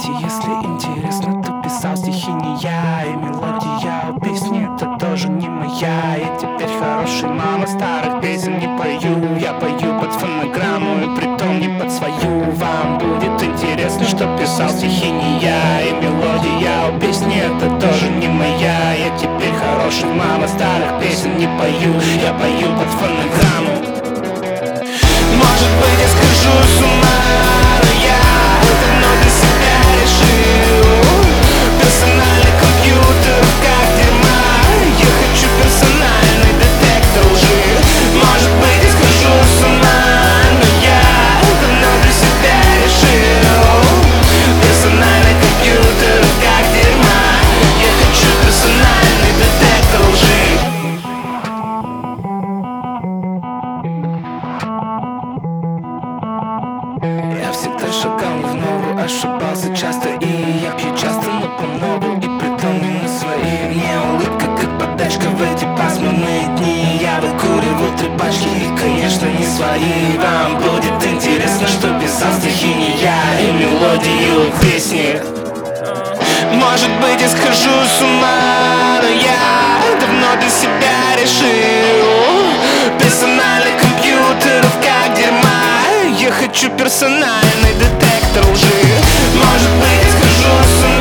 Кстати, если интересно, то писал стихи не я, и мелодия у песни это тоже не моя. Я теперь хороший мама, старых песен не пою. Я пою под фонограмму и притом не под свою. Вам будет интересно, что писал стихи не я, и мелодия у песни это тоже не моя. Я теперь хороший мама, старых песен не пою. Я пою под фонограмму. Может быть, я схожу с ума, но я давно для себя решил. Персональный компьютер как дерьма. Я хочу персональный детектор лжи. Может быть, я схожу с ума, но я давно для себя решил. Персональный компьютер как дерьма. Я хочу персональный детектор лжи. Я всегда шагал в ногу, ошибался часто. И я пью часто, но по многу. И притом не на свои. Мне улыбка как подачка в эти пасмурные дни. Я выкуривал 3 пачки и, конечно, не свои. Вам будет интересно, что писал стихи не я, и мелодию песни. Может быть, я схожу с ума, но я давно для себя решил. Персональный компьютер как дерьма. Я хочу персональный детектор лжи. Может быть, я схожу с ума.